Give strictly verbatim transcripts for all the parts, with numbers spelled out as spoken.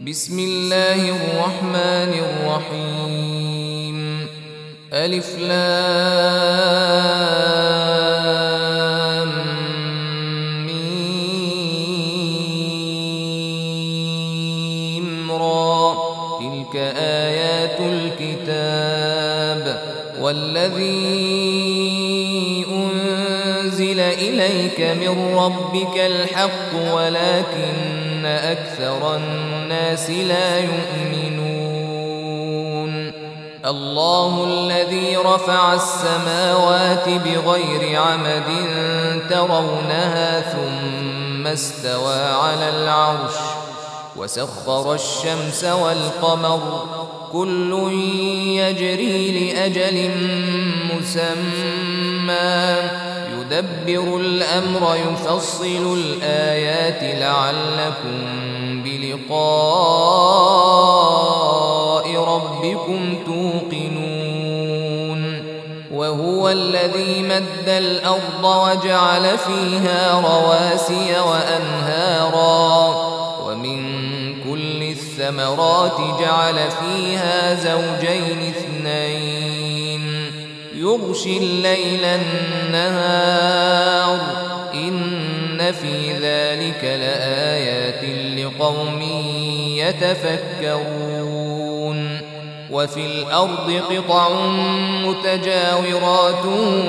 بسم الله الرحمن الرحيم. ألف لام ميم را، تلك آيات الكتاب. والذي أنزل إليك من ربك الحق ولكن أكثر الناس لا يؤمنون. الله الذي رفع السماوات بغير عمد ترونها ثم استوى على العرش وسخر الشمس والقمر كل يجري لأجل مسمى يدبر الأمر يفصل الآيات لعلكم بلقاء ربكم توقنون. وهو الذي مد الأرض وجعل فيها رواسي وأنهارا ومن كل الثمرات جعل فيها زوجين اثنين يغشي الليل النهار إن في ذلك لآيات لقوم يتفكرون. وفي الأرض قطع متجاورات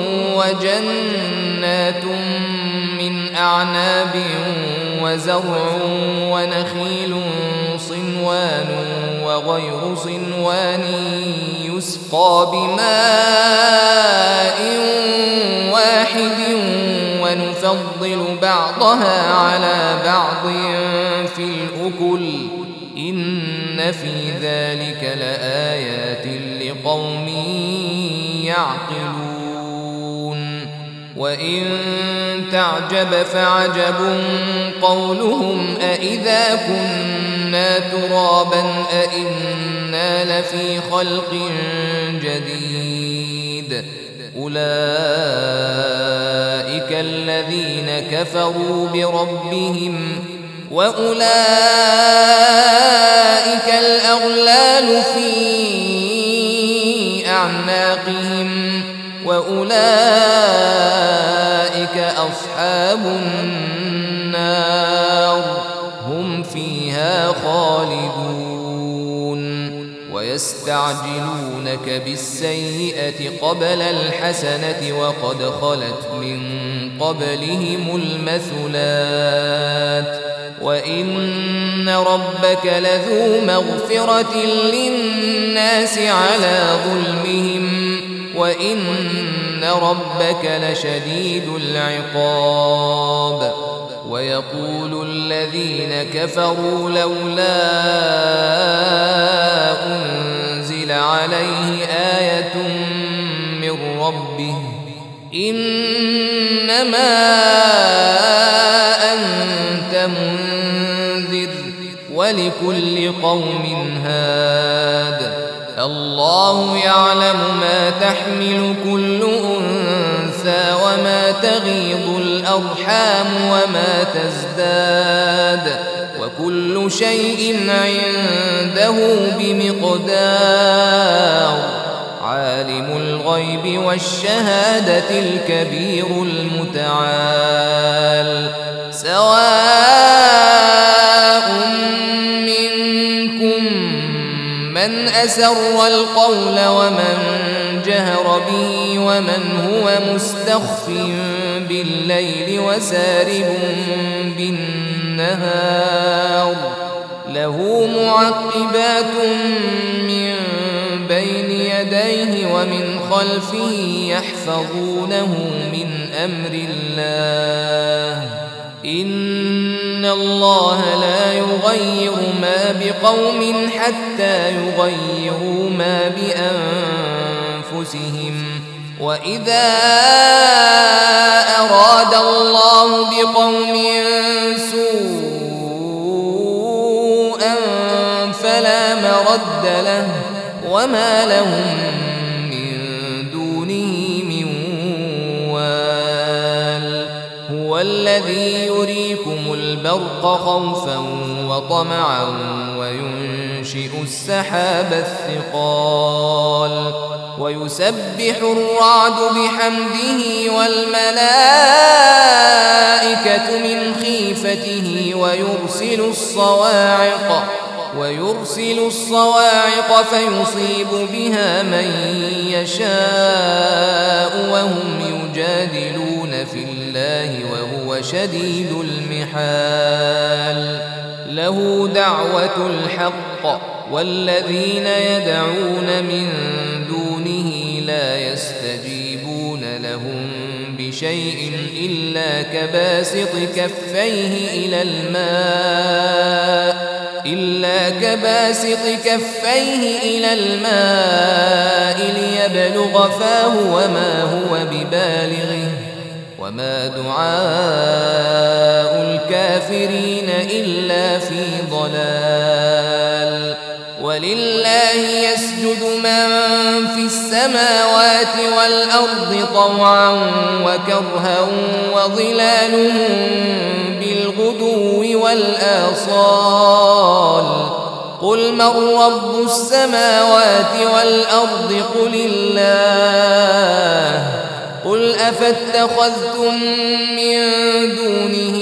وجنات من أعناب وزرع ونخيل صنوان وغير صنوان يسقى بماء واحد ونفضل بعضها على بعض في الأكل إن في ذلك لآيات لقوم يعقلون. وإن تعجب فعجب قولهم أإذا كنا ترابا أإنا لفي خلق جديد أولئك الذين كفروا بربهم وأولئك الأغلال في أعناقهم وأولئك أصحاب النار هم فيها خالدون. ويستعجلونك بالسيئة قبل الحسنة وقد خلت من قبلهم المثلات وإن ربك لذو مغفرة للناس على ظلمهم وإن ربك لشديد العقاب. ويقول الذين كفروا لولا أنزل عليه آية من ربه إنما أنت منذر ولكل قوم هاد الله يعلم ما تحمل كل أنثى وما تغيض الأرحام وما تزداد وكل شيء عنده بمقدار. عالم الغيب والشهادة الكبير المتعال. سواء منكم من أسر القول ومن جهر به ومن هو مستخف بالليل وسارب بالنهار له معقبات من بين يديه ومن خلفه يحفظونه من أمر الله إن الله لا يغير ما بقوم حتى يغيروا ما بأنفسهم وإذا أراد الله بقوم سوءا فلا مرد له وما لهم من دونه من وال. هو الذي يريكم البرق خوفا وطمعا وينشئ السحاب الثقال ويسبح الرعد بحمده والملائكة من خيفته ويرسل الصواعق ويرسل الصواعق فيصيب بها من يشاء وهم يجادلون في الله وهو شديد المحال له دعوة الحق والذين يدعون من دونه لا يستجيبون لهم بشيء إلا كباسط كفيه إلى الماء إلا كباسط كفيه إلى الماء ليبلغ فاه وما هو ببالغه وما دعاء الكافرين إلا في ضلال ولله يسجد من في السماوات والأرض طوعا وكرها وظلالهم بالغدو والآصال قل من رب السماوات والأرض قل الله قل أفاتخذتم من دونه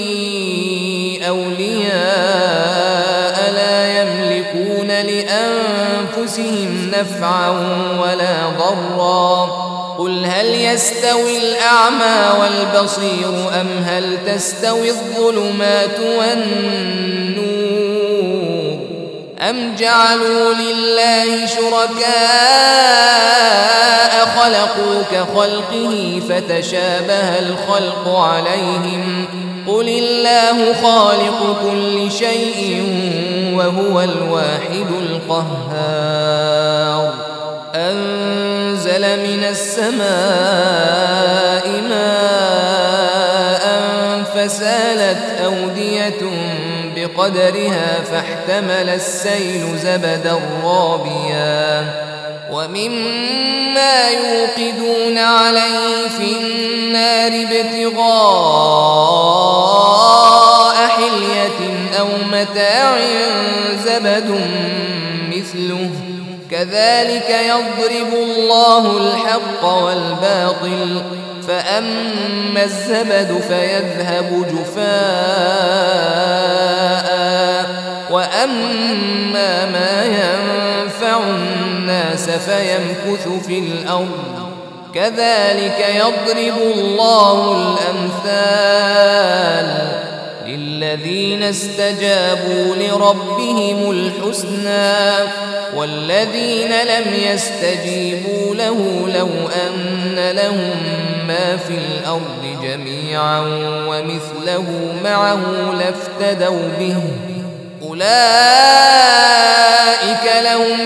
أولياء لا يملكون لأنفسهم نفعا ولا ضرا قل هل يستوي الأعمى والبصير أم هل تستوي الظلمات والنور أم جعلوا لله شركاء خلقوا كخلقه فتشابه الخلق عليهم قل الله خالق كل شيء وهو الواحد القهار أنزل من السماء ماء فسالت أودية بقدرها فاحتمل السيل زبدا رابيا ومما يوقدون عليه في النار ابتغاء حلية أو متاع زبد مثله كذلك يضرب الله الحق والباطل فأما الزبد فيذهب جفاء وأما ما ينفع الناس فيمكث في الأرض كذلك يضرب الله الأمثال للذين استجابوا لربهم الحسنى والذين لم يستجيبوا له لو أن لهم ما في الأرض جميعا ومثله معه لافتدوا به أولئك لهم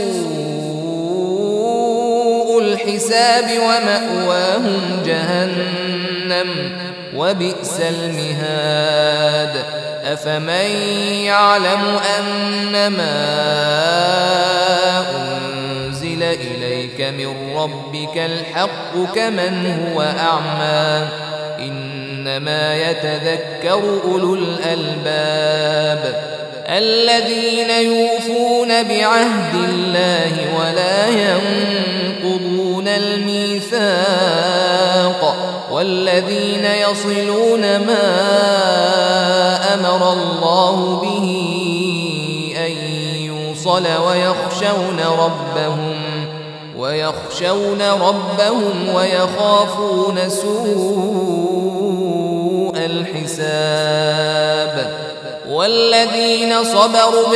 سوء الحساب ومأواهم جهنم وبئس المهاد أفمن يعلم أنما أنزل إليك من ربك الحق كمن هو أعمى إنما يتذكر أولو الألباب الذين يوفون بعهد الله ولا ينقضون الميثاق والذين يصلون ما أمر الله به أن يوصل ويخشون ربهم ويخشون ربهم ويخافون سوء الحساب والذين صبروا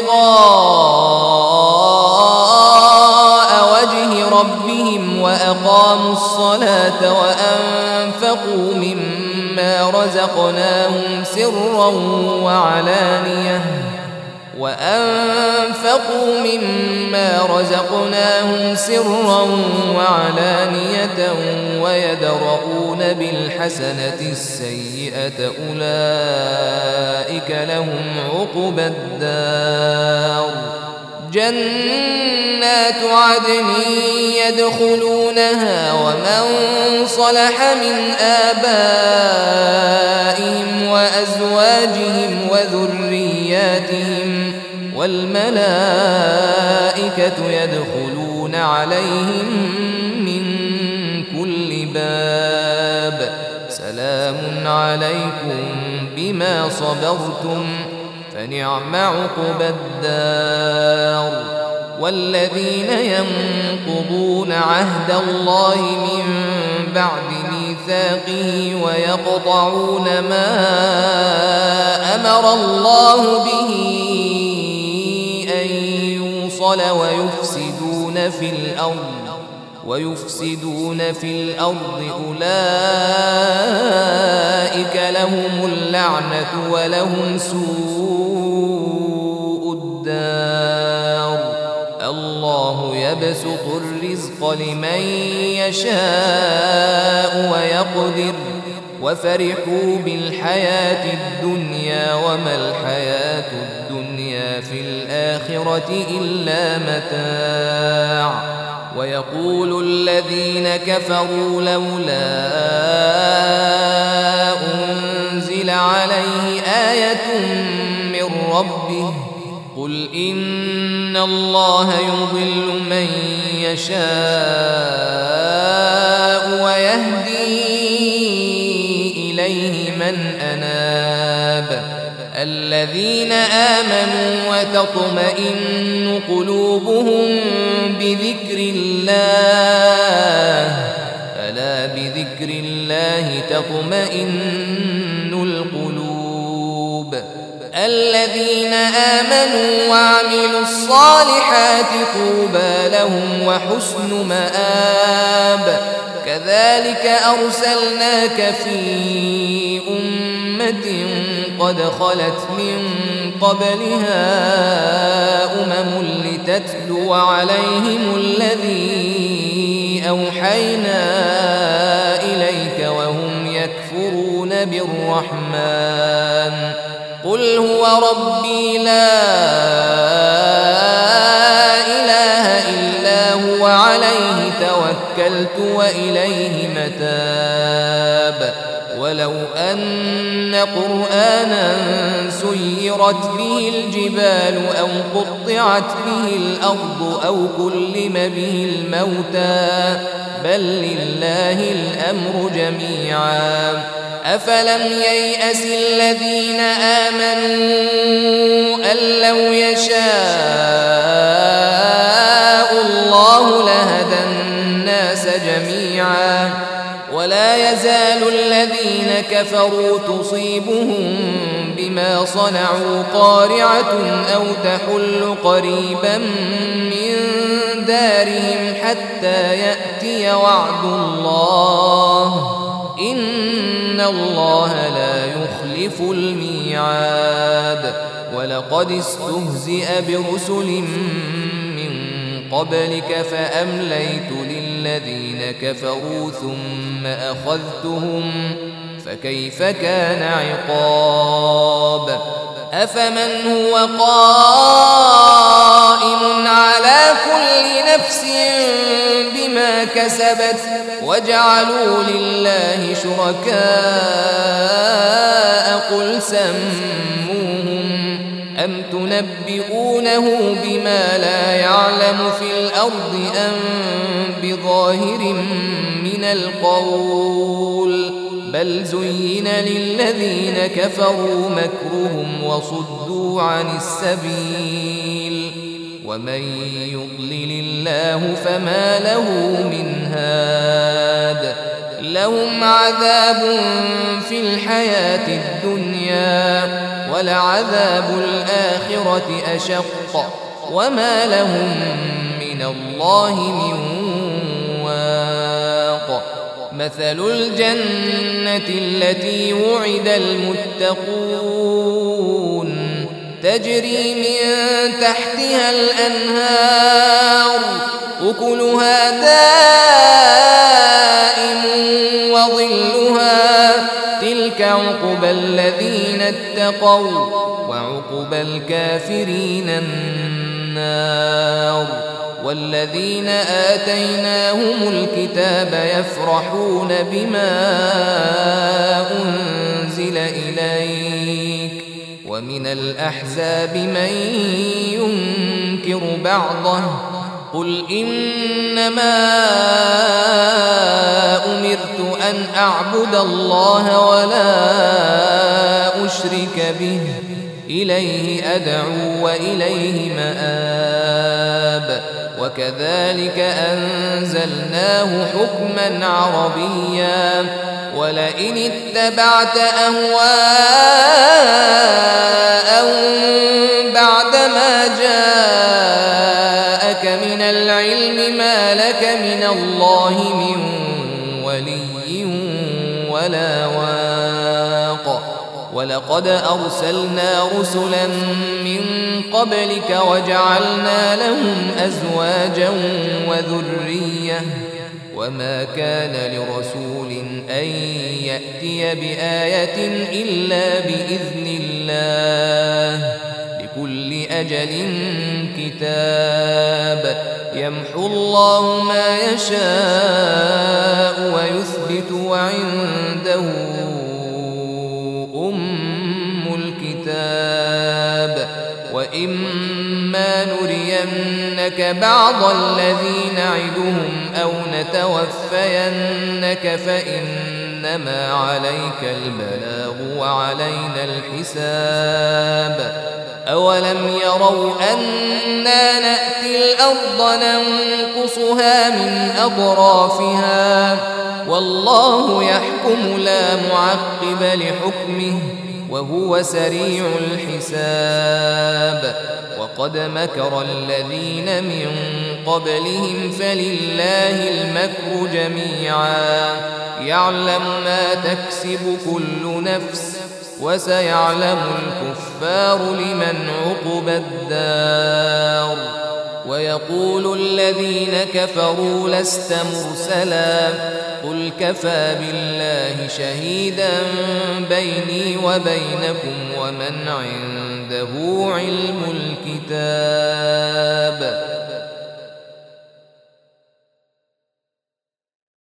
ابتغاء وجه ربهم وأقاموا الصلاة وأنفقوا مما رزقناهم سرا وعلانية وأنفقوا مما رزقناهم سرا وعلانية ويدرؤون بالحسنة السيئة أولئك لهم عقبى الدار جنات عدن يدخلونها ومن صلح من آبائهم وأزواجهم وذريتهم ذرياتهم والملائكة يدخلون عليهم من كل باب سلام عليكم بما صبرتم فنعم عقبى الدار. والذين ينقضون عهد الله من بعد ميثاقه ويقطعون ما أمر الله به أن يوصل ويفسدون في الأرض ويفسدون في الأرض أولئك لهم اللعنة ولهم سوء الدار. الله يبسط الرزق لمن يشاء ويقدر وفرحوا بالحياة الدنيا وما الحياة الدنيا في الآخرة إلا متاع. ويقول الذين كفروا لولا أنزل عليه آية من ربه قل إن الله يضل من يشاء ويهدي إليه من أناب. الذين آمنوا وتطمئن قلوبهم بذكر الله ألا بذكر الله تطمئن القلوب. الذين آمنوا وعملوا الصالحات طوبى لهم وحسن مآب. كذلك أرسلناك في أمة قد خلت من قبلها أمم لتتلو عليهم الذي أوحينا إليك وهم يكفرون بالرحمن قل هو ربي لا إله إلا هو عليه توكلت وإليه متاب. ولو أن قرآنا سيرت به الجبال أو قطعت به الأرض أو كلم به الموتى بل لله الأمر جميعا. أفلم ييأس الذين آمنوا أن لو يشاء الله لهدى الناس جميعا ولا يزال الذين كفروا تصيبهم بما صنعوا قارعة أو تحل قريبا من دارهم حتى يأتي وعد الله إن الله لا يخلف الميعاد. ولقد استهزئ برسل من قبلك فأمليت للذين كفروا ثم أخذتهم فكيف كان عقاب. أفمن هو قائم على كل نفس بما كسبت وجعلوا لله شركاء قل سموهم أم تنبئونه بما لا يعلم في الأرض أم بظاهر من القول بل زين للذين كفروا مكرهم وصدوا عن السبيل ومن يضلل الله فما له من هاد. لهم عذاب في الحياة الدنيا ولعذاب الآخرة أشق وما لهم من الله من واق. مثل الجنة التي وعد المتقون تجري من تحتها الأنهار أكلها دائم وظلها تلك عقبى الذين اتقوا وعقبى الكافرين النار. والذين آتيناهم الكتاب يفرحون بما أنزل إليك ومن الأحزاب من ينكر بعضه قل إنما أمرت أن أعبد الله ولا أشرك به إليه أدعو وإليه مآب وكذلك أنزلناه حكما عربيا ولئن اتبعت أهواءهم بعدما جاءك من العلم ما لك من الله من ولي ولا واق ولقد أرسلنا رسلا من قبلك وجعلنا لهم أزواجا وذرية وما كان لرسول أن يأتي بآية إلا بإذن الله لكل أجل كتاب يمحو الله ما يشاء ويثبت وعنده أم الكتاب وإما نرينك بعض الذي نعدهم أو نتوفينك فإنما عليك البلاغ وعلينا الحساب أولم يروا أنا نأتي الأرض ننقصها من أطرافها والله يحكم لا معقب لحكمه وهو سريع الحساب وقد مكر الذين من قبلهم فلله المكر جميعا يعلم ما تكسب كل نفس وسيعلم الكفار لمن عقبى الدار ويقول الذين كفروا لست مرسلا قل كفى بالله شهيدا بيني وبينكم ومن عنده علم الكتاب